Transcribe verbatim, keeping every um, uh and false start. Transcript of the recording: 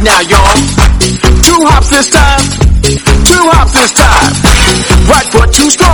now, y'all. Two hops this time. Two hops this time. Right foot too strong.